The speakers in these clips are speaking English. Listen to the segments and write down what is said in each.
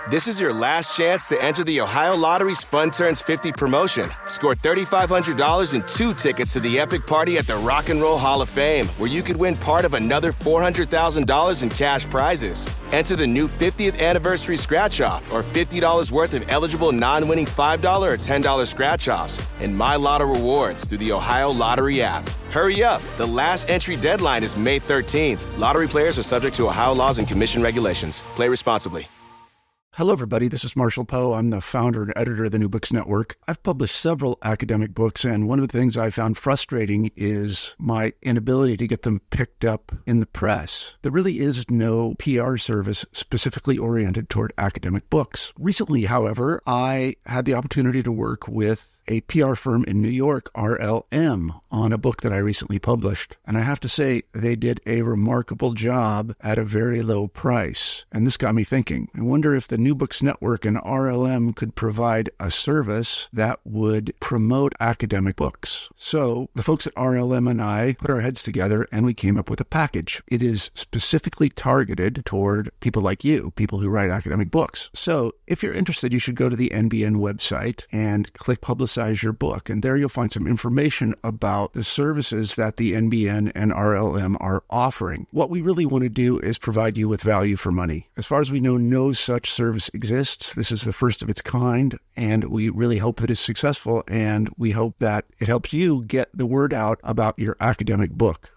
This is your last chance to enter the Ohio Lottery's Fun Turns 50 promotion. Score $3,500 and 2 tickets to the epic party at the Rock and Roll Hall of Fame, where you could win part of another $400,000 in cash prizes. Enter the new 50th anniversary scratch-off or $50 worth of eligible non-winning $5 or $10 scratch-offs and My Lotto rewards through the Ohio Lottery app. Hurry up. The last entry deadline is May 13th. Lottery players are subject to Ohio laws and commission regulations. Play responsibly. Hello, everybody. This is Marshall Poe. I'm the founder and editor of the New Books Network. I've published several academic books, and one of the things I found frustrating is my inability to get them picked up in the press. There really is no PR service specifically oriented toward academic books. Recently, however, I had the opportunity to work with a PR firm in New York, RLM, on a book that I recently published. And I have to say, they did a remarkable job at a very low price. And this got me thinking. I wonder if the New Books Network and RLM could provide a service that would promote academic books. So the folks at RLM and I put our heads together and we came up with a package. It is specifically targeted toward people like you, people who write academic books. So if you're interested, you should go to the NBN website and click Publicize your book. And there you'll find some information about the services that the NBN and RLM are offering. What we really want to do is provide you with value for money. As far as we know, no such service exists. This is the first of its kind, and we really hope it is successful, and we hope that it helps you get the word out about your academic book.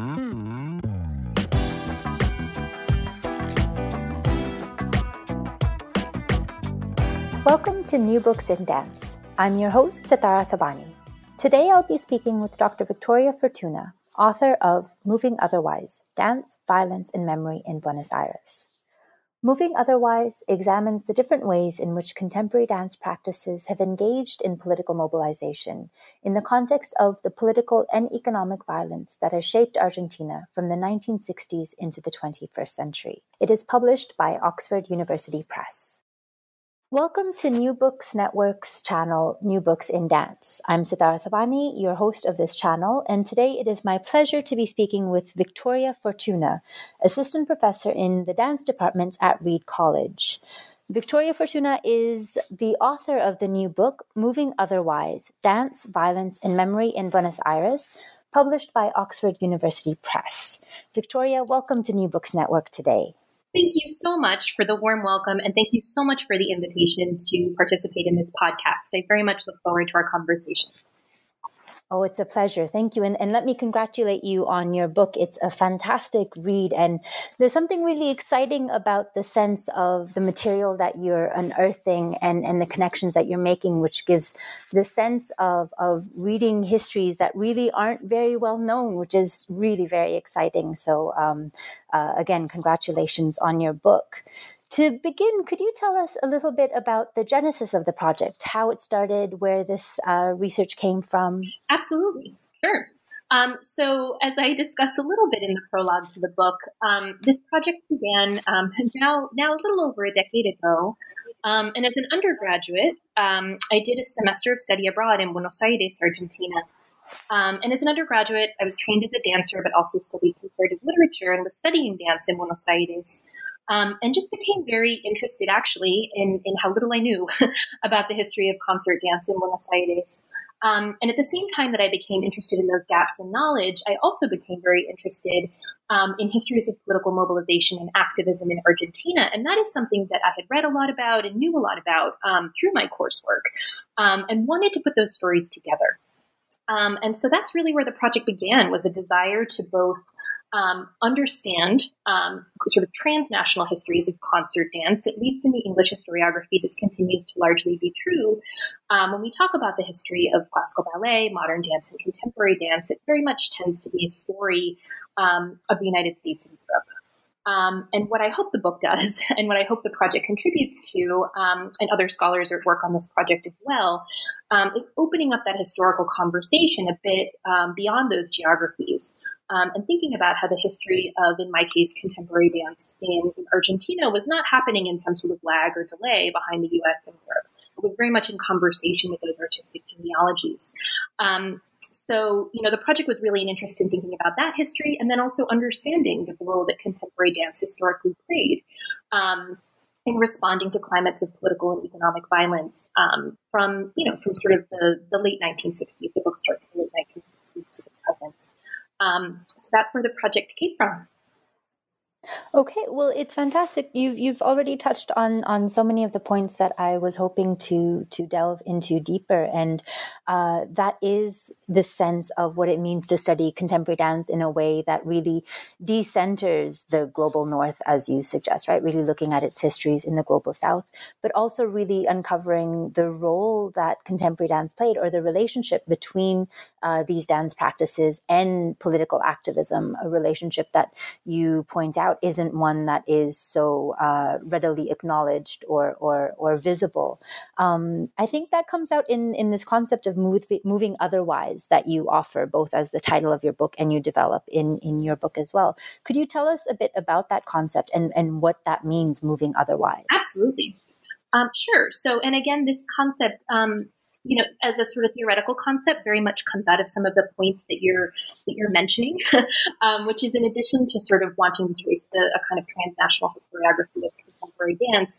Welcome to New Books in Dance. I'm your host, Sitara Thabani. Today I'll be speaking with Dr. Victoria Fortuna, author of Moving Otherwise, Dance, Violence, and Memory in Buenos Aires. Moving Otherwise examines the different ways in which contemporary dance practices have engaged in political mobilization in the context of the political and economic violence that has shaped Argentina from the 1960s into the 21st century. It is published by Oxford University Press. Welcome to New Books Network's channel, New Books in Dance. I'm Sitara Thabani, your host of this channel, and today it is my pleasure to be speaking with Victoria Fortuna, assistant professor in the dance department at Reed College. Victoria Fortuna is the author of the new book, Moving Otherwise, Dance, Violence, and Memory in Buenos Aires, published by Oxford University Press. Victoria, welcome to New Books Network today. Thank you so much for the warm welcome, and thank you so much for the invitation to participate in this podcast. I very much look forward to our conversation. Oh, it's a pleasure. Thank you. And let me congratulate you on your book. It's a fantastic read. And there's something really exciting about the sense of the material that you're unearthing and the connections that you're making, which gives the sense of reading histories that really aren't very well known, which is really very exciting. So again, congratulations on your book. To begin, could you tell us a little bit about the genesis of the project, how it started, where this research came from? Absolutely. Sure. So as I discuss a little bit in the prologue to the book, this project began now a little over a decade ago. And as an undergraduate, I did a semester of study abroad in Buenos Aires, Argentina. And as an undergraduate, I was trained as a dancer, but also studied comparative literature and was studying dance in Buenos Aires. And just became very interested, actually, in how little I knew about the history of concert dance in Buenos Aires. And at the same time that I became interested in those gaps in knowledge, I also became very interested in histories of political mobilization and activism in Argentina. And that is something that I had read a lot about and knew a lot about through my coursework, and wanted to put those stories together. And so that's really where the project began, was a desire to both understand sort of transnational histories of concert dance. At least in the English historiography, this continues to largely be true. When we talk about the history of classical ballet, modern dance, and contemporary dance, it very much tends to be a story of the United States and Europe. And what I hope the book does, and what I hope the project contributes to, and other scholars are at work on this project as well, is opening up that historical conversation a bit beyond those geographies, and thinking about how the history of, in my case, contemporary dance in Argentina was not happening in some sort of lag or delay behind the U.S. and Europe. It was very much in conversation with those artistic genealogies. So, the project was really an interest in thinking about that history, and then also understanding the role that contemporary dance historically played in responding to climates of political and economic violence from sort of the late 1960s. The book starts in the late 1960s to the present. So that's where the project came from. Okay, well, it's fantastic. You've already touched on so many of the points that I was hoping to delve into deeper, and that is the sense of what it means to study contemporary dance in a way that really decenters the global North, as you suggest, right? Really looking at its histories in the global South, but also really uncovering the role that contemporary dance played, or the relationship between these dance practices and political activism, a relationship that you point out isn't one that is so readily acknowledged or visible. I think that comes out in this concept of moving otherwise that you offer, both as the title of your book and you develop in your book as well. Could you tell us a bit about that concept and what that means, moving otherwise? Absolutely. Sure. So, and again, this concept, as a sort of theoretical concept, very much comes out of some of the points that you're mentioning, which is in addition to sort of wanting to trace a kind of transnational historiography of contemporary dance.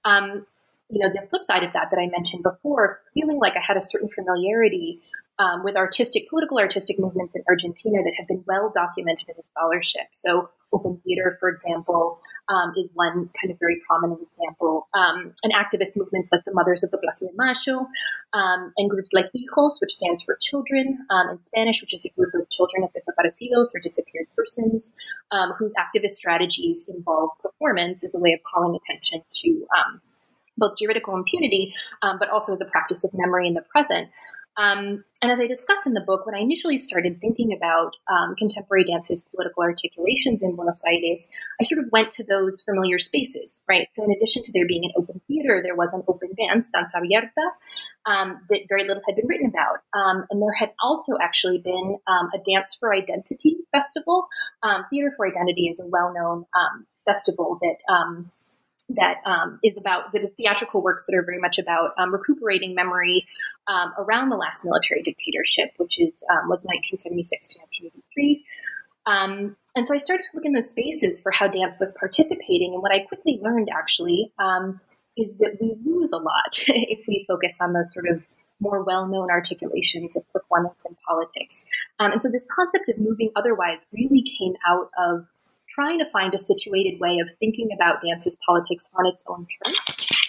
The flip side of that I mentioned before, feeling like I had a certain familiarity with political artistic movements in Argentina that have been well documented in the scholarship. So open theater, for example, is one kind of very prominent example. And activist movements like the Mothers of the Plaza de Mayo, and groups like Hijos, which stands for children, in Spanish, which is a group of children of desaparecidos or disappeared persons, whose activist strategies involve performance as a way of calling attention to both juridical impunity, but also as a practice of memory in the present. And as I discuss in the book, when I initially started thinking about contemporary dance's political articulations in Buenos Aires, I sort of went to those familiar spaces, right? So in addition to there being an open theater, there was an open dance, Danza Abierta, that very little had been written about. And there had also actually been a Dance for Identity festival. Theater for Identity is a well-known festival that is about the theatrical works that are very much about recuperating memory around the last military dictatorship, which was 1976 to 1983. And so I started to look in those spaces for how dance was participating. And what I quickly learned, actually, is that we lose a lot if we focus on those sort of more well-known articulations of performance and politics. And so this concept of moving otherwise really came out of trying to find a situated way of thinking about dance's politics on its own terms.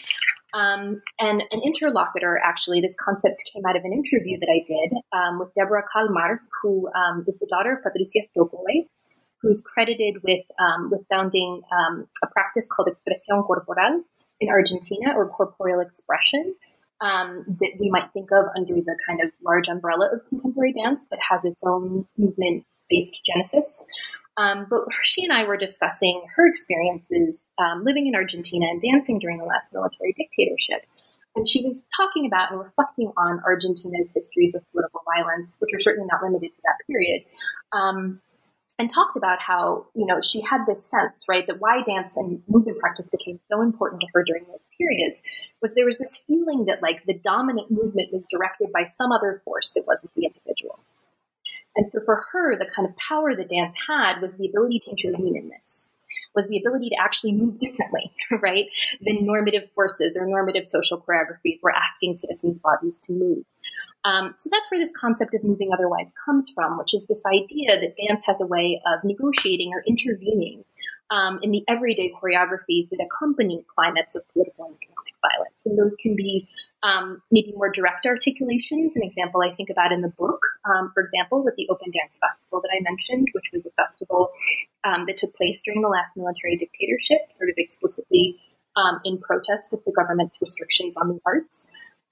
And an interlocutor, actually, this concept came out of an interview that I did with Deborah Kalmar, who is the daughter of Patricia Stokoe, who's credited with founding a practice called Expresión Corporal in Argentina, or corporeal expression, that we might think of under the kind of large umbrella of contemporary dance, but has its own movement-based genesis. But she and I were discussing her experiences living in Argentina and dancing during the last military dictatorship. And she was talking about and reflecting on Argentina's histories of political violence, which are certainly not limited to that period, and talked about how, she had this sense, right, that why dance and movement practice became so important to her during those periods was there was this feeling that, like, the dominant movement was directed by some other force that wasn't the individual. And so for her, the kind of power that dance had was the ability to intervene in this, was the ability to actually move differently, right, than normative forces or normative social choreographies were asking citizens' bodies to move. So that's where this concept of moving otherwise comes from, which is this idea that dance has a way of negotiating or intervening in the everyday choreographies that accompany climates of political and economic violence. And those can be maybe more direct articulations. An example I think about in the book, for example, with the Open Dance Festival that I mentioned, which was a festival that took place during the last military dictatorship, sort of explicitly in protest of the government's restrictions on the arts.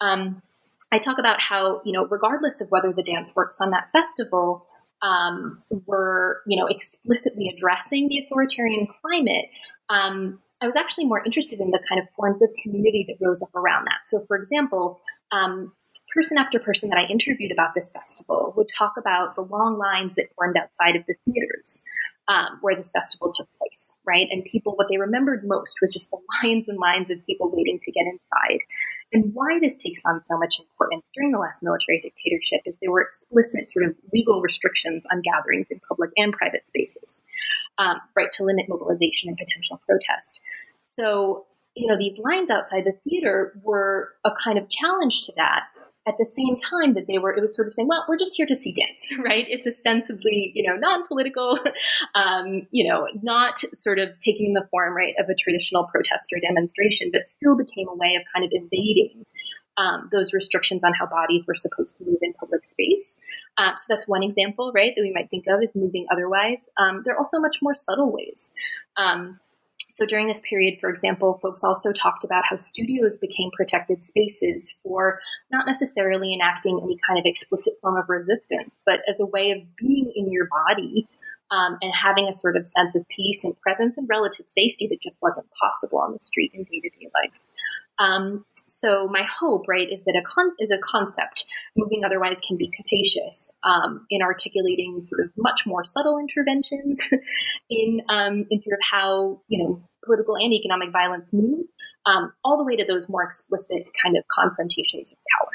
I talk about how, regardless of whether the dance works on that festival were, explicitly addressing the authoritarian climate, I was actually more interested in the kind of forms of community that rose up around that. So, for example, person after person that I interviewed about this festival would talk about the long lines that formed outside of the theaters where this festival took place, right? And people, what they remembered most was just the lines and lines of people waiting to get inside. And why this takes on so much importance during the last military dictatorship is there were explicit sort of legal restrictions on gatherings in public and private spaces, right, to limit mobilization and potential protest. So these lines outside the theater were a kind of challenge to that. At the same time that it was sort of saying, well, we're just here to see dance, right? It's ostensibly, non-political, not sort of taking the form, right, of a traditional protest or demonstration, but still became a way of kind of evading those restrictions on how bodies were supposed to move in public space. So that's one example, right, that we might think of as moving otherwise. There are also much more subtle ways. So during this period, for example, folks also talked about how studios became protected spaces for not necessarily enacting any kind of explicit form of resistance, but as a way of being in your body and having a sort of sense of peace and presence and relative safety that just wasn't possible on the street in day-to-day life. So my hope, right, is that as a concept, moving otherwise can be capacious in articulating sort of much more subtle interventions in sort of how, political and economic violence move, all the way to those more explicit kind of confrontations of power.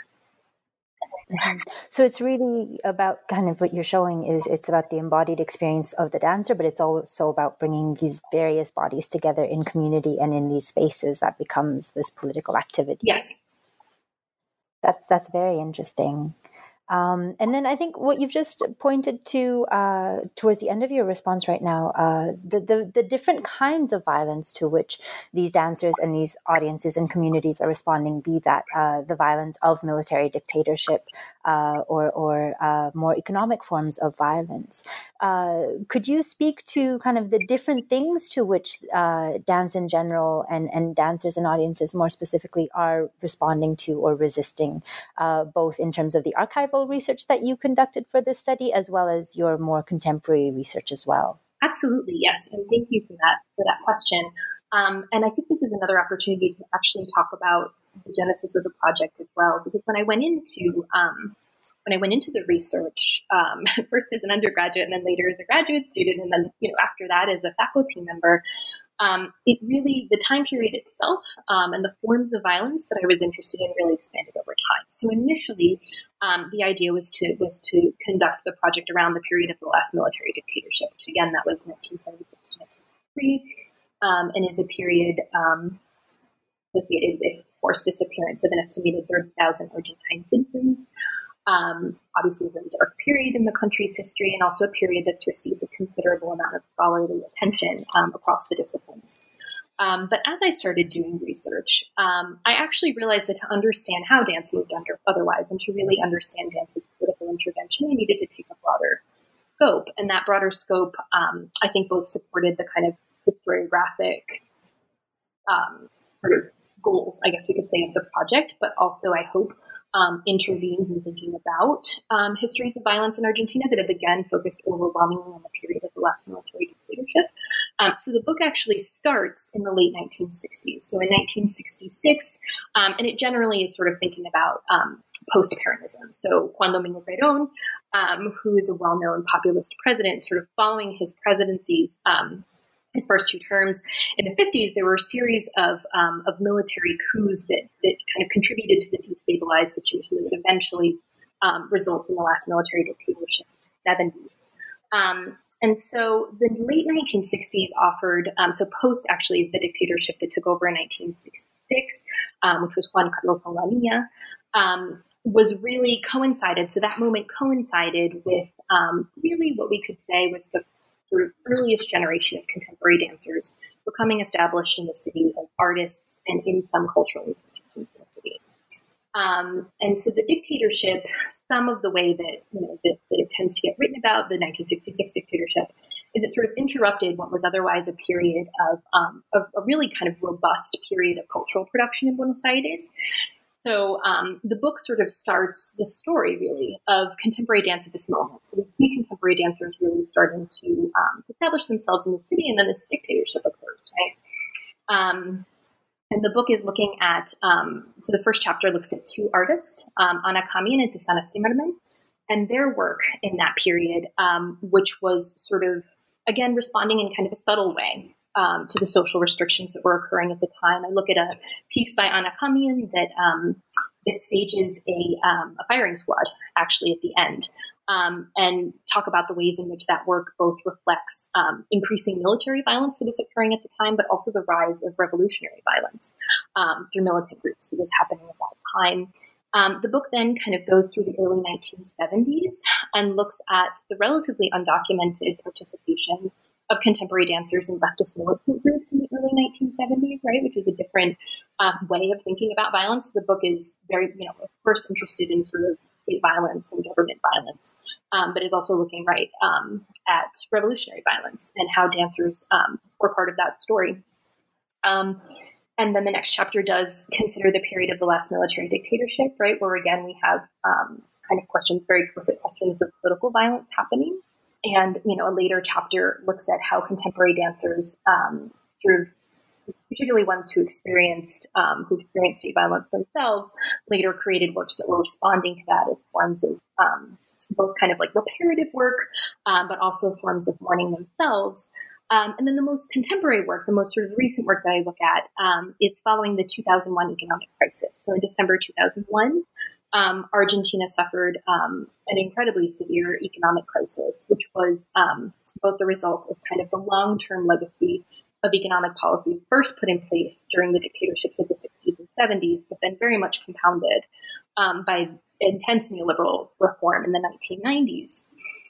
So it's really about kind of what you're showing is it's about the embodied experience of the dancer, but it's also about bringing these various bodies together in community and in these spaces that becomes this political activity. Yes. That's very interesting. And then I think what you've just pointed to towards the end of your response right now, the different kinds of violence to which these dancers and these audiences and communities are responding, be that the violence of military dictatorship or more economic forms of violence. Could you speak to kind of the different things to which dance in general and dancers and audiences more specifically are responding to or resisting, both in terms of the archival research that you conducted for this study, as well as your more contemporary research as well? Absolutely, yes. And thank you for that question. And I think this is another opportunity to actually talk about the genesis of the project as well, because when I went into the research, first as an undergraduate and then later as a graduate student, and then after that as a faculty member, the time period itself and the forms of violence that I was interested in really expanded over time. So initially, the idea was to conduct the project around the period of the last military dictatorship, which again, that was 1976 to 1983, and is a period associated with forced disappearance of an estimated 30,000 Argentine citizens. Obviously, a very dark period in the country's history, and also a period that's received a considerable amount of scholarly attention across the disciplines. But as I started doing research, I actually realized that to understand how dance moved otherwise and to really understand dance's political intervention, I needed to take a broader scope. And that broader scope, I think, both supported the kind of historiographic sort of goals, I guess we could say, of the project, but also, I hope, intervenes in thinking about histories of violence in Argentina that have, again, focused overwhelmingly on the period of the last military dictatorship. So the book actually starts in the late 1960s. So in 1966, and it generally is sort of thinking about post-Peronism. So Juan Domingo Perón, who is a well-known populist president, sort of following his presidencies, his first two terms in the 50s, there were a series of military coups that kind of contributed to the destabilized situation that would eventually result in the last military dictatorship in the 70s. And so the late 1960s offered, so post actually the dictatorship that took over in 1966, which was Juan Carlos Onganía, was really coincided. So that moment coincided with really what we could say was the sort of earliest generation of contemporary dancers becoming established in the city as artists and in some cultural institutions in the city. And so the dictatorship, some of the way that that it tends to get written about, the 1966 dictatorship, is it sort of interrupted what was otherwise a period of a really kind of robust period of cultural production in Buenos Aires. So the book sort of starts the story, really, of contemporary dance at this moment. So we see contemporary dancers really starting to establish themselves in the city, and then this dictatorship occurs, right? And the book is looking at, so the first chapter looks at two artists, Ana Kamian and Susana Zimmerman, and their work in that period, which was sort of, again, responding in kind of a subtle way to the social restrictions that were occurring at the time. I look at a piece by Ana Kamian that that stages a firing squad actually at the end, and talk about the ways in which that work both reflects increasing military violence that is occurring at the time, but also the rise of revolutionary violence through militant groups that was happening at that time. The book then kind of goes through the early 1970s and looks at the relatively undocumented participation of contemporary dancers in leftist militant groups in the early 1970s, right, which is a different way of thinking about violence. The book is very, of course, interested in sort of state violence and government violence, but is also looking at revolutionary violence and how dancers were part of that story. And then the next chapter does consider the period of the last military dictatorship, right, where again we have kind of questions, very explicit questions of political violence happening. And, a later chapter looks at how contemporary dancers, sort of particularly ones who experienced state violence themselves, later created works that were responding to that as forms of both kind of like reparative work, but also forms of mourning themselves. And then the most contemporary work, the most sort of recent work that I look at, is following the 2001 economic crisis. So in December 2001, Argentina suffered an incredibly severe economic crisis, which was both the result of kind of the long-term legacy of economic policies first put in place during the dictatorships of the 60s and 70s, but then very much compounded by intense neoliberal reform in the 1990s.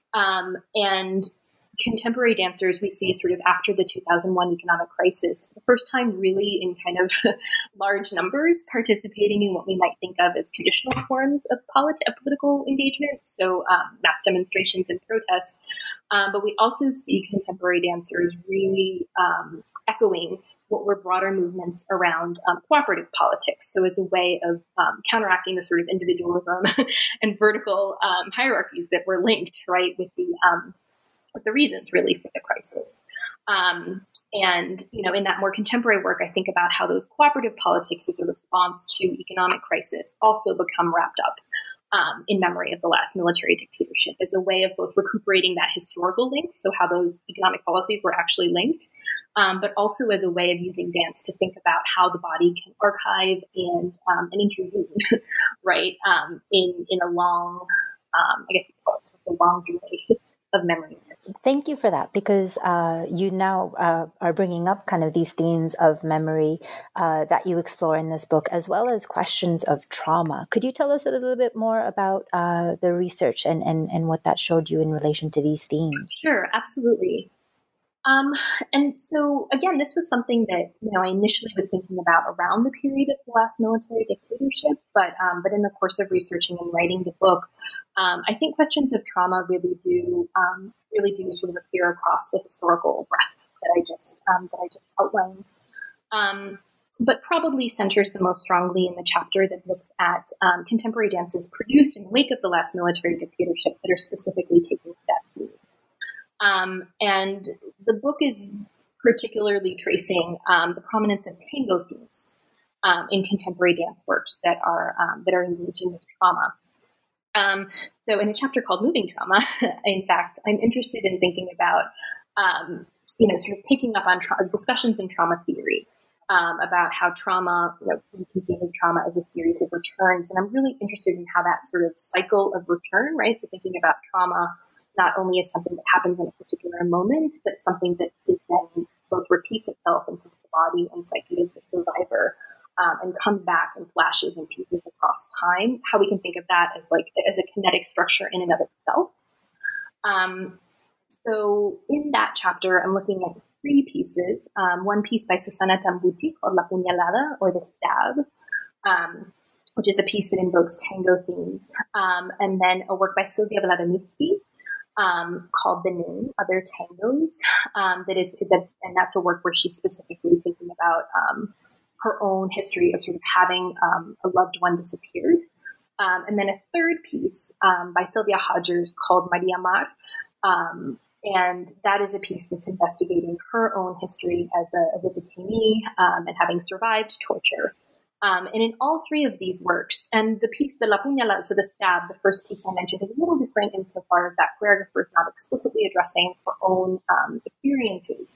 And contemporary dancers we see sort of after the 2001 economic crisis, for the first time really in kind of large numbers, participating in what we might think of as traditional forms of political engagement, so mass demonstrations and protests. But we also see contemporary dancers really echoing what were broader movements around cooperative politics. So as a way of counteracting the sort of individualism and vertical hierarchies that were linked, right, with the reasons really for the crisis. And, in that more contemporary work, I think about how those cooperative politics as a response to economic crisis also become wrapped up in memory of the last military dictatorship as a way of both recuperating that historical link, so how those economic policies were actually linked, but also as a way of using dance to think about how the body can archive and intervene, right, in a long, I guess you could call it a long journey of memory. Thank you for that, because you now are bringing up kind of these themes of memory that you explore in this book, as well as questions of trauma. Could you tell us a little bit more about the research and what that showed you in relation to these themes? Sure, absolutely. And so, again, this was something that, I initially was thinking about around the period of the last military dictatorship, but in the course of researching and writing the book, I think questions of trauma really do sort of appear across the historical breadth that I just outlined. But probably centers the most strongly in the chapter that looks at contemporary dances produced in the wake of the last military dictatorship that are specifically taking that theme. And the book is particularly tracing the prominence of tango themes in contemporary dance works that are engaging with trauma. So in a chapter called Moving Trauma, in fact, I'm interested in thinking about, sort of picking up on discussions in trauma theory about how trauma, we conceive of trauma as a series of returns. And I'm really interested in how that sort of cycle of return, right? So thinking about trauma not only as something that happens in a particular moment, but something that then both repeats itself in sort of the body and psyche of the survivor, and comes back and flashes and pieces across time, how we can think of that as a kinetic structure in and of itself. So in that chapter, I'm looking at 3 pieces. One piece by Susana Tambuti called La Puñalada, or The Stab, which is a piece that invokes tango themes. And then a work by Sylvia Wladimirski called The Name, Other Tangos. And that's a work where she's specifically thinking about her own history of sort of having a loved one disappeared. And then a third piece by Sylvia Hodgers called Maria Mar. And that is a piece that's investigating her own history as a detainee and having survived torture. And in all 3 of these works, and the piece, the La Puñalada, so The Stab, the first piece I mentioned, is a little different insofar as that choreographer is not explicitly addressing her own experiences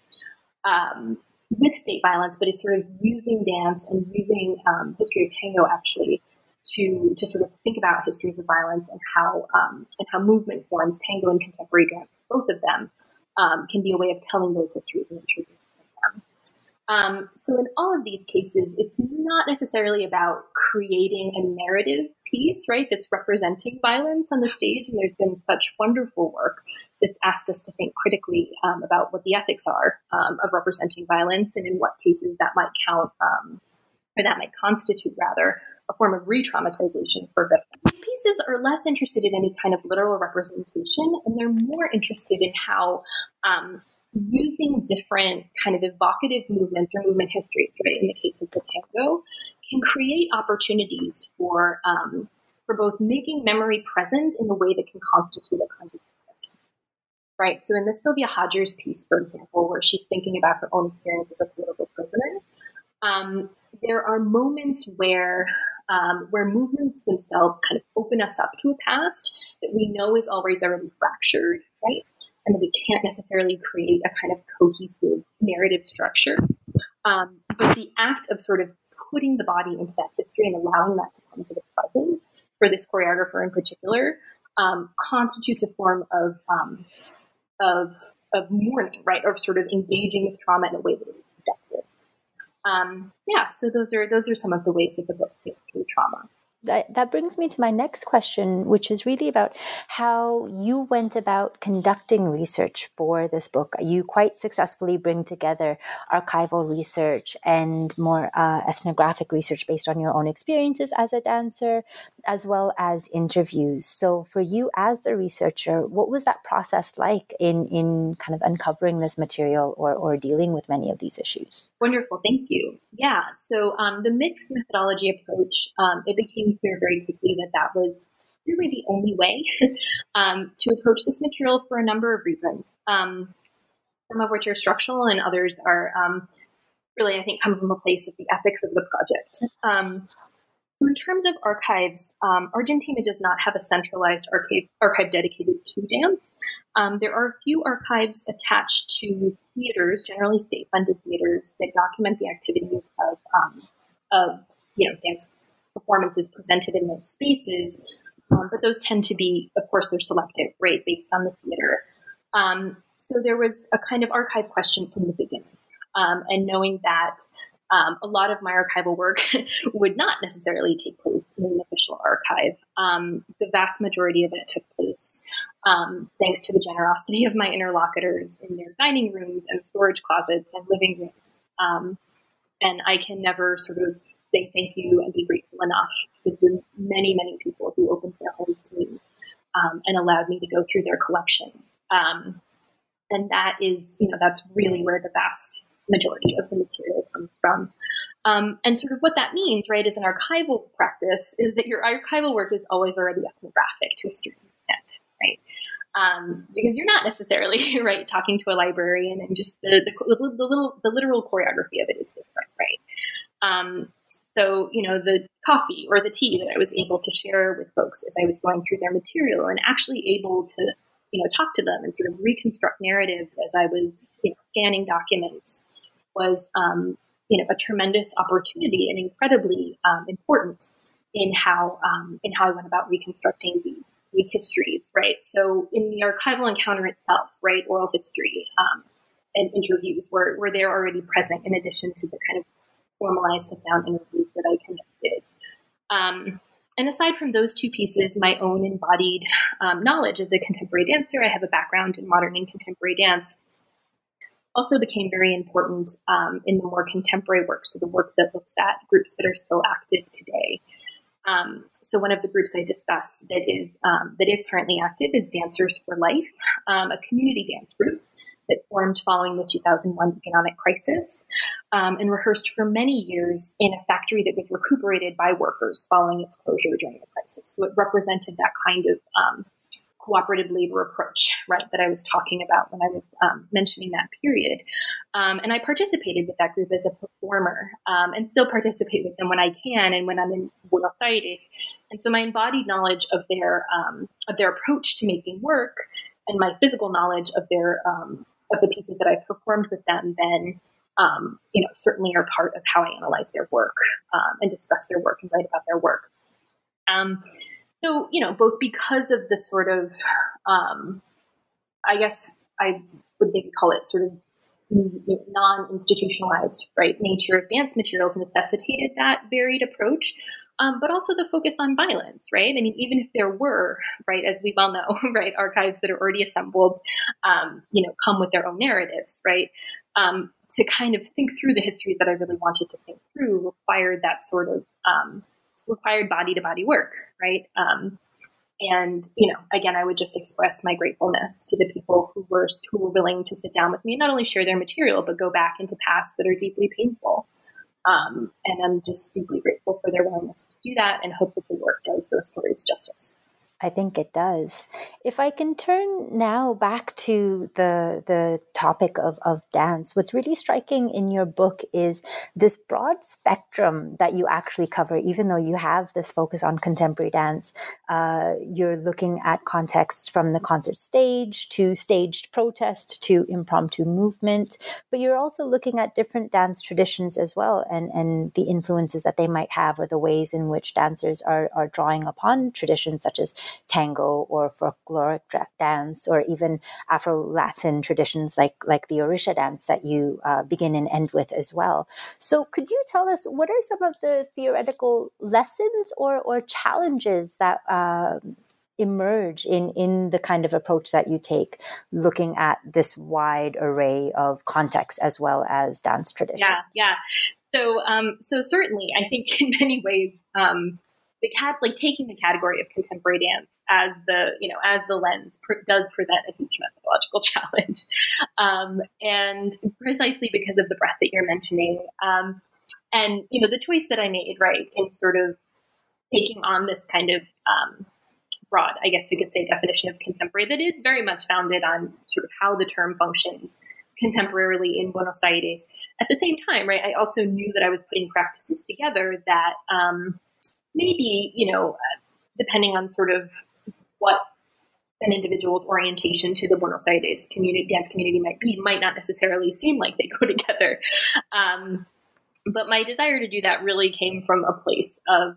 with state violence, but is sort of using dance and using history of tango actually to sort of think about histories of violence and how movement forms, tango and contemporary dance, both of them, can be a way of telling those histories and introducing them. So in all of these cases, it's not necessarily about creating a narrative piece, right, that's representing violence on the stage. And there's been such wonderful work that's asked us to think critically about what the ethics are of representing violence and in what cases that might count, or that might constitute, rather, a form of re-traumatization for victims. These pieces are less interested in any kind of literal representation, and they're more interested in how using different kind of evocative movements or movement histories, right, in the case of the tango, can create opportunities for both making memory present in a way that can constitute a kind of memory, right? So in the Sylvia Hodgers piece, for example, where she's thinking about her own experience as a political prisoner, there are moments where movements themselves kind of open us up to a past that we know is always already fractured, right? And that we can't necessarily create a kind of cohesive narrative structure. But the act of sort of putting the body into that history and allowing that to come to the present, for this choreographer in particular, constitutes a form of mourning, right? Or sort of engaging with trauma in a way that is productive. So those are some of the ways that the book speaks through trauma. That brings me to my next question, which is really about how you went about conducting research for this book. You quite successfully bring together archival research and more ethnographic research based on your own experiences as a dancer, as well as interviews. So for you as the researcher, what was that process like in kind of uncovering this material or dealing with many of these issues? Wonderful. Thank you. Yeah. So the mixed methodology approach, it became clear very quickly that was really the only way to approach this material for a number of reasons, some of which are structural and others are really, I think, come from a place of the ethics of the project. In terms of archives, Argentina does not have a centralized archive dedicated to dance. There are a few archives attached to theaters, generally state-funded theaters, that document the activities of dance performances presented in those spaces. But those tend to be, of course, they're selective, right, based on the theater. So there was a kind of archive question from the beginning. And knowing that a lot of my archival work would not necessarily take place in an official archive. The vast majority of it took place thanks to the generosity of my interlocutors in their dining rooms and storage closets and living rooms. And I can never sort of say thank you and be grateful enough to the many, many people who opened their homes to me and allowed me to go through their collections. And that is, that's really where the vast majority of the material comes from. And sort of what that means, right, as an archival practice is that your archival work is always already ethnographic to a certain extent, right? Because you're not necessarily, right, talking to a librarian and just the literal choreography of it is different, right? So, the coffee or the tea that I was able to share with folks as I was going through their material and actually able to talk to them and sort of reconstruct narratives as I was, scanning documents was, a tremendous opportunity and incredibly important in how I went about reconstructing these histories, right? So in the archival encounter itself, right, oral history and interviews were there already present in addition to the kind of formalized sit-down interviews that I conducted. And aside from those two pieces, my own embodied knowledge as a contemporary dancer, I have a background in modern and contemporary dance, also became very important in the more contemporary work, so the work that looks at groups that are still active today. So one of the groups I discuss that is currently active is Dancers for Life, a community dance group that formed following the 2001 economic crisis and rehearsed for many years in a factory that was recuperated by workers following its closure during the crisis. So it represented that kind of cooperative labor approach, right, that I was talking about when I was mentioning that period. And I participated with that group as a performer and still participate with them when I can and when I'm in Buenos Aires. And so my embodied knowledge of their approach to making work and my physical knowledge of their of the pieces that I've performed with them then, certainly are part of how I analyze their work and discuss their work and write about their work. So, both because of the sort of, I guess I would maybe call it sort of non-institutionalized, right, nature of dance materials necessitated that varied approach, but also the focus on violence, right? I mean, even if there were, right, as we well know, right, archives that are already assembled, come with their own narratives, right? To kind of think through the histories that I really wanted to think through required that sort of required body-to-body work, right? And, again, I would just express my gratefulness to the people who were willing to sit down with me, not only share their material, but go back into pasts that are deeply painful. And I'm just deeply grateful for their willingness to do that and hope that the work does those stories justice. I think it does. If I can turn now back to the topic of dance, what's really striking in your book is this broad spectrum that you actually cover. Even though you have this focus on contemporary dance, you're looking at contexts from the concert stage to staged protest to impromptu movement, but you're also looking at different dance traditions as well, and the influences that they might have, or the ways in which dancers are drawing upon traditions such as tango or folkloric dance, or even Afro-Latin traditions like the Orisha dance that you begin and end with as well. So could you tell us what are some of the theoretical lessons or challenges that emerge in the kind of approach that you take, looking at this wide array of contexts as well as dance traditions? Yeah. So certainly, I think in many ways, taking the category of contemporary dance as the lens does present a huge methodological challenge, and precisely because of the breadth that you're mentioning, and the choice that I made, right, in sort of taking on this kind of broad, I guess we could say, definition of contemporary that is very much founded on sort of how the term functions contemporarily in Buenos Aires. At the same time, right, I also knew that I was putting practices together that maybe, depending on sort of what an individual's orientation to the Buenos Aires dance community might be, might not necessarily seem like they go together. But my desire to do that really came from a place of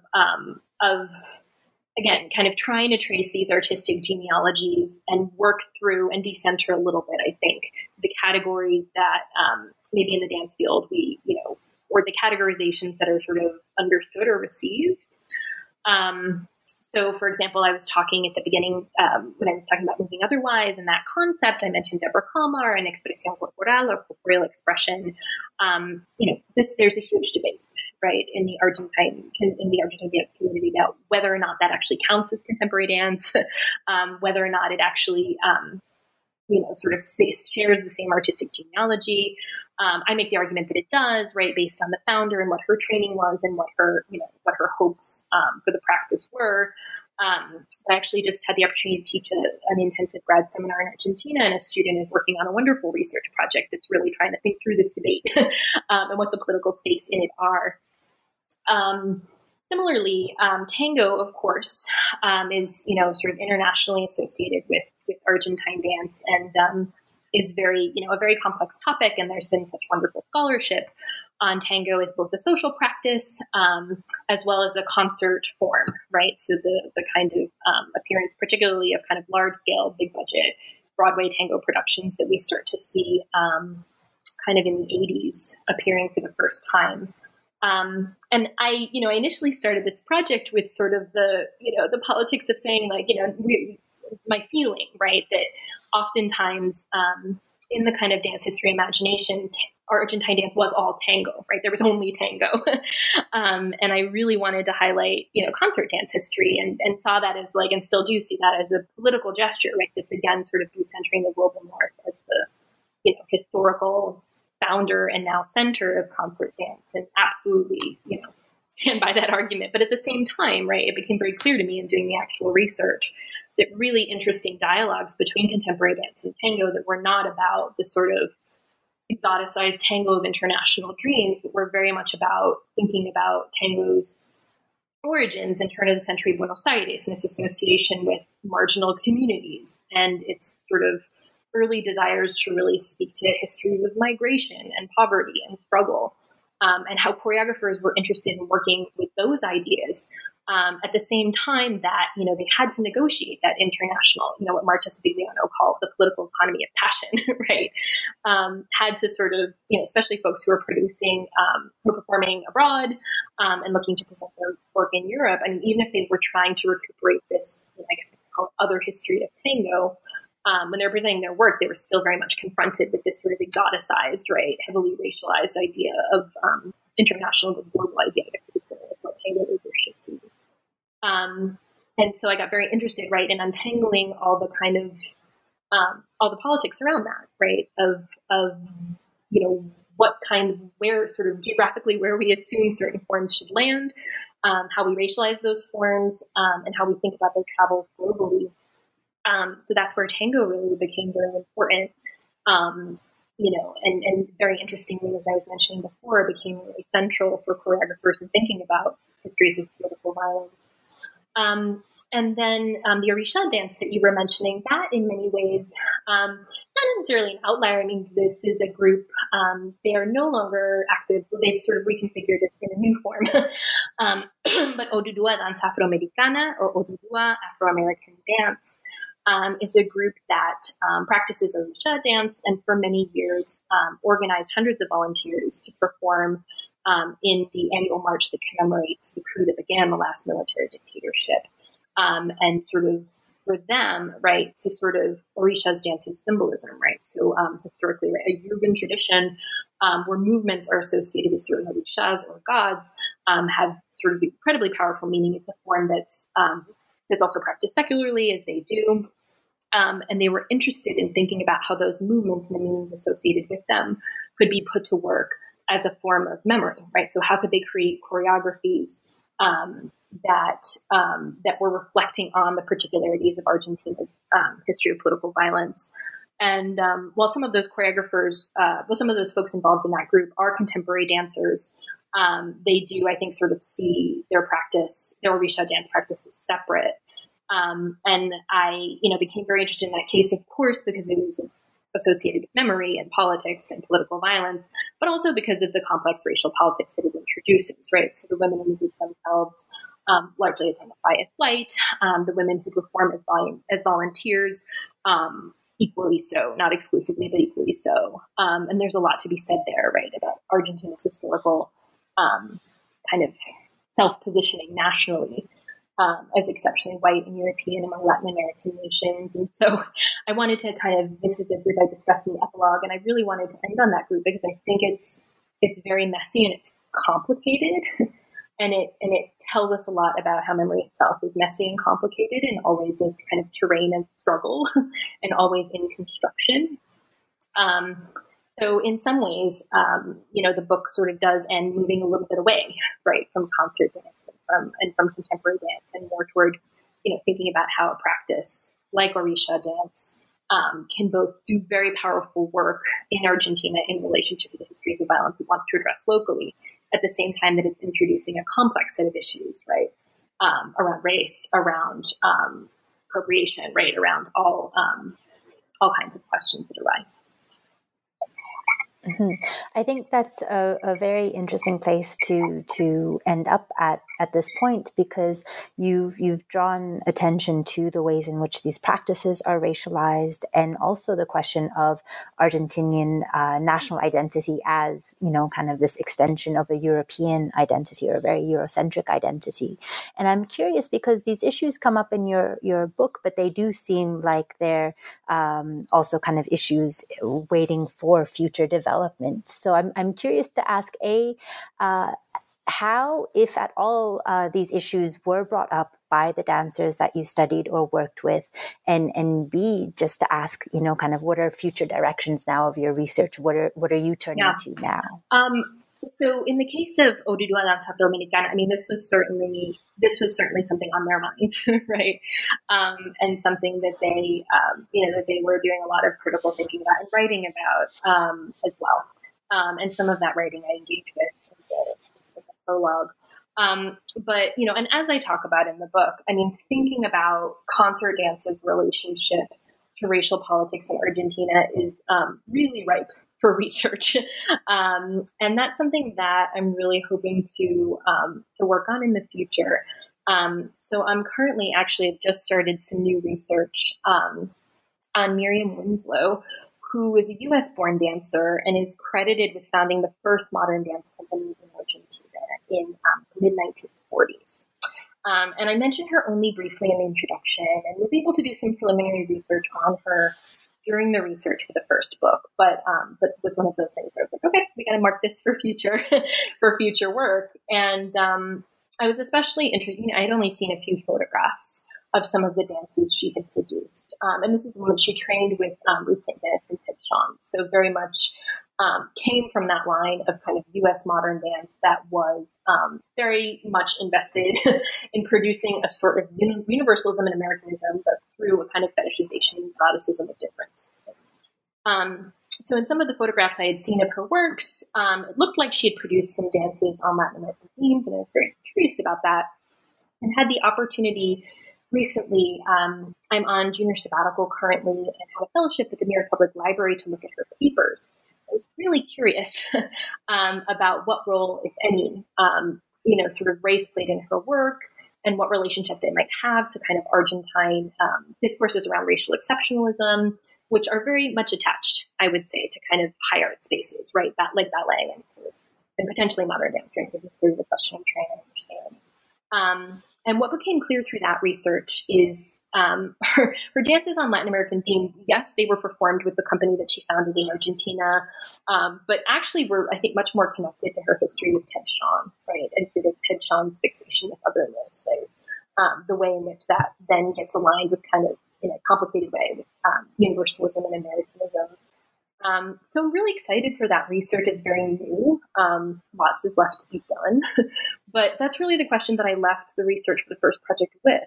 again, kind of trying to trace these artistic genealogies and work through and decenter a little bit, I think, the categories that maybe in the dance field or the categorizations that are sort of understood or received. So, for example, I was talking at the beginning when I was talking about moving otherwise and that concept. I mentioned Deborah Kalmar and expresión corporal or corporeal expression. There's a huge debate, right, in the Argentine dance community about whether or not that actually counts as contemporary dance, whether or not it actually sort of shares the same artistic genealogy. I make the argument that it does, right, based on the founder and what her training was and what her hopes for the practice were. I actually just had the opportunity to teach an intensive grad seminar in Argentina, and a student is working on a wonderful research project that's really trying to think through this debate and what the political stakes in it are. Similarly, tango, of course, is sort of internationally associated with Argentine dance, and is very a very complex topic. And there's been such wonderful scholarship on tango as both a social practice as well as a concert form, right? So the kind of appearance, particularly of kind of large scale, big budget Broadway tango productions that we start to see kind of in the 80s appearing for the first time. And I initially started this project with sort of the politics of saying, like, my feeling, right, that oftentimes in the kind of dance history imagination, Argentine dance was all tango, right? There was only tango. And I really wanted to highlight, concert dance history and saw that as and still do see that as a political gesture, right? That's again sort of decentering the Global North as the, historical founder and now center of concert dance, and absolutely, stand by that argument. But at the same time, right, it became very clear to me in doing the actual research that really interesting dialogues between contemporary dance and tango that were not about the sort of exoticized tango of international dreams, but were very much about thinking about tango's origins in turn of the century Buenos Aires and its association with marginal communities and its sort of early desires to really speak to histories of migration and poverty and struggle, and how choreographers were interested in working with those ideas At the same time that, they had to negotiate that international, what Marta Sibiliano called the political economy of passion, right? Had to sort of, especially folks who are producing, who are performing abroad, and looking to present their work in Europe. I mean, even if they were trying to recuperate this, I guess they call it other history of tango, when they were presenting their work, they were still very much confronted with this sort of exoticized, right, heavily racialized idea of international, global idea of what tango should be. And so I got very interested, right, in untangling all the kind of all the politics around that, right, of what kind of, where sort of geographically where we assume certain forms should land, how we racialize those forms, and how we think about their travel globally. So that's where tango really became very important, and very interestingly, as I was mentioning before, it became really central for choreographers in thinking about histories of political violence. And then the Orisha dance that you were mentioning, that in many ways, not necessarily an outlier. I mean, this is a group, they are no longer active. They've sort of reconfigured it in a new form. But Oduduwa Danza Afroamericana, or Oduduwa Afro-American Dance, is a group that practices Orisha dance and for many years organized hundreds of volunteers to perform in the annual march that commemorates the coup that began the last military dictatorship. And sort of for them, right, so sort of Orisha's dance is symbolism, right? So historically, right, a Yoruban tradition where movements are associated with certain Orishas or gods have sort of incredibly powerful meaning. It's a form that's also practiced secularly, as they do. And they were interested in thinking about how those movements and the meanings associated with them could be put to work as a form of memory, right? So how could they create choreographies that were reflecting on the particularities of Argentina's history of political violence? And while some of those choreographers, some of those folks involved in that group are contemporary dancers, they do, I think, sort of see their Orisha dance practice as separate. And I, became very interested in that case, of course, because it was associated with memory and politics and political violence, but also because of the complex racial politics that it introduces, right? So the women in the group themselves largely identify as white. The women who perform as volunteers, equally so, not exclusively, but equally so. And there's a lot to be said there, right, about Argentina's historical kind of self-positioning nationally as exceptionally white and European among Latin American nations. And so I wanted to this is a group I discussed in the epilogue, and I really wanted to end on that group because I think it's very messy and it's complicated. And it tells us a lot about how memory itself is messy and complicated and always a kind of terrain of struggle and always in construction. So in some ways, the book sort of does end moving a little bit away, right, from concert dance and from contemporary dance, and more toward, thinking about how a practice like Orisha dance can both do very powerful work in Argentina in relationship to the histories of violence we want to address locally, at the same time that it's introducing a complex set of issues, right, around race, around appropriation, right, around all kinds of questions that arise. Mm-hmm. I think that's a very interesting place to end up at this point, because you've drawn attention to the ways in which these practices are racialized, and also the question of Argentinian national identity as, kind of this extension of a European identity or a very Eurocentric identity. And I'm curious because these issues come up in your book, but they do seem like they're also kind of issues waiting for future development. So I'm curious to ask, how, if at all, these issues were brought up by the dancers that you studied or worked with, and B, just to ask, kind of what are future directions now of your research? What are you turning to now? So in the case of Oduduwa Danza Afroamericana, I mean, this was certainly something on their minds, right? And something that they, that they were doing a lot of critical thinking about and writing about as well. And some of that writing I engaged with in the prologue. But, and as I talk about in the book, I mean, thinking about concert dance's relationship to racial politics in Argentina is really ripe for research. And that's something that I'm really hoping to work on in the future. So I'm currently I've just started some new research on Miriam Winslow, who is a U.S.-born dancer and is credited with founding the first modern dance company in Argentina in the mid-1940s. And I mentioned her only briefly in the introduction and was able to do some preliminary research on her during the research for the first book. But was one of those things where I was like, okay, we got to mark this for future work. And I was especially interested. I had only seen a few photographs of some of the dances she had produced. And this is when she trained with Ruth St. Denis and Ted Shawn. So very much came from that line of kind of U.S. modern dance that was very much invested in producing a sort of universalism and Americanism, but through a kind of fetishization and exoticism of difference. So in some of the photographs I had seen of her works, it looked like she had produced some dances on Latin American themes, and I was very curious about that and had the opportunity recently. I'm on junior sabbatical currently and have a fellowship at the New York Public Library to look at her papers. I was really curious about what role, if any, sort of race played in her work and what relationship they might have to kind of Argentine discourses around racial exceptionalism, which are very much attached, I would say, to kind of high art spaces, right? Like ballet and potentially modern dancing, because it's sort of the question I'm trying to understand. And what became clear through that research is her dances on Latin American themes. Yes, they were performed with the company that she founded in Argentina, but actually were, I think, much more connected to her history with Ted Shawn, right? And sort of Ted Shawn's fixation with otherness and the way in which that then gets aligned with kind of, in a complicated way, with universalism and Americanism. So I'm really excited for that research. It's very new. Lots is left to be done. But that's really the question that I left the research for the first project with,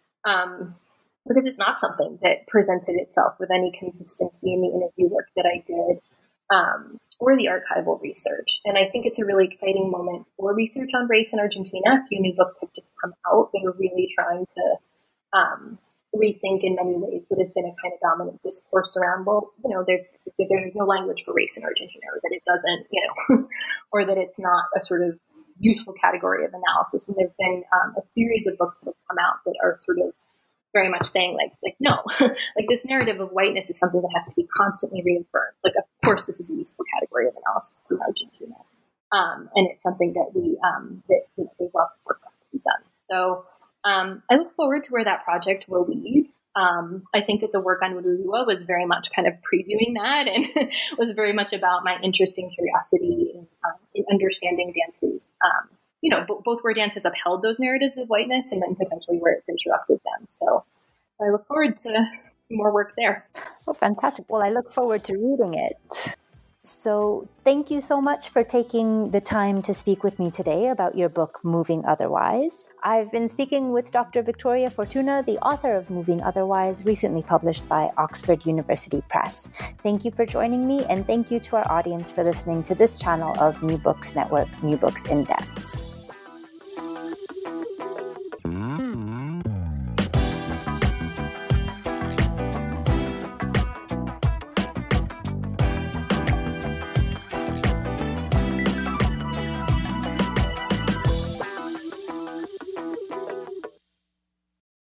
because it's not something that presented itself with any consistency in the interview work that I did or the archival research. And I think it's a really exciting moment for research on race in Argentina. A few new books have just come out that are really trying to rethink in many ways what has been a kind of dominant discourse around, there's no language for race in Argentina, or that it doesn't, or that it's not a sort of useful category of analysis. And there've been a series of books that have come out that are sort of very much saying like, no, like this narrative of whiteness is something that has to be constantly reaffirmed. Like, of course, this is a useful category of analysis in Argentina. And it's something that there's lots of work left to be done. So, I look forward to where that project will lead. I think that the work on Ururua was very much kind of previewing that and was very much about my interest and curiosity in understanding dances, both where dance has upheld those narratives of whiteness and then potentially where it's interrupted them. So I look forward to some more work there. Oh, fantastic. Well, I look forward to reading it. So thank you so much for taking the time to speak with me today about your book, Moving Otherwise. I've been speaking with Dr. Victoria Fortuna, the author of Moving Otherwise, recently published by Oxford University Press. Thank you for joining me, and thank you to our audience for listening to this channel of New Books Network, New Books in Dance.